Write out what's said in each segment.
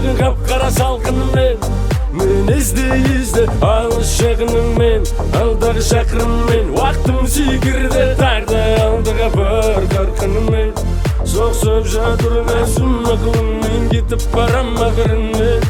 барлығын қап-қара салқынымен мен ізде алыс жағыныңмен алдағы шақырыммен уақытым секірді тағда алдыға бір қарқынымен соқсып жатырға сұм ақылыңмен кетіп барам ақырымен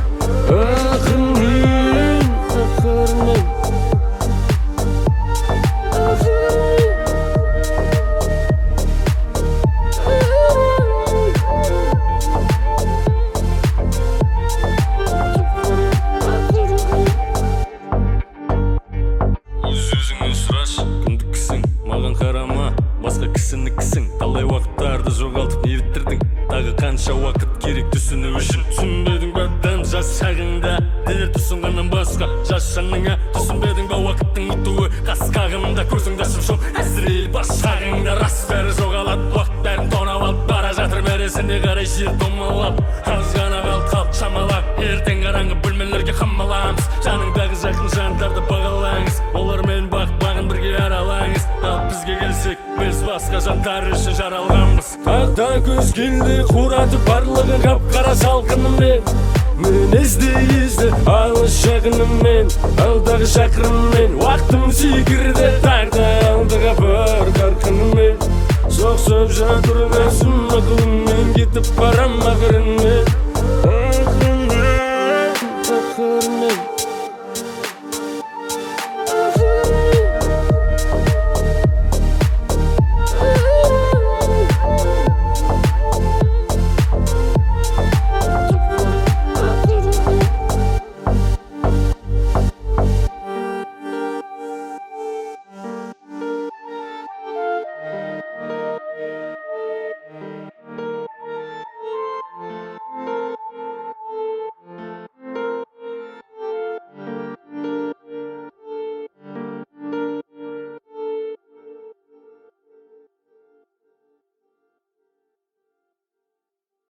Өз-өзіңнен сұраш, кімдікісің, маған қарама, басқа кісінікісің. Талай уақыттарды жоғалтып не бітірдің, тағы қанша уақыт керек түсіну үшін. Түсінбедің ба дәм жас шағыңда, дер түсінғаннан басқа жас жаныңа. Түсінбедің ба уақыттың өтуі қас қағымда, көзіңді ашып шоқ әсірейіл бас шағыңда. Рас бәрі жоғалады, уақыт бәрін тонап алып бара жатыр, мәресіне қарай жер домалап. Аз ғана қалт шамалап, ертең қараңғы бөлмелерге қамаламыз. Жаныңдағы жақын жандарды бағалаңыз, олармен бағын бірге аралаңыз. Ал бізге келсек, біз басқа жандар үшін жаралғанбыз. Тақта көз келді қуратып барлығын қап-қара салқынымен мен ізде алыс жағыныммен алдағы шақырыммен уақытым секірді тағда алдыға бір қарқынымен соқсып жатырға сұм ақылыммен кетіп барам ақырымен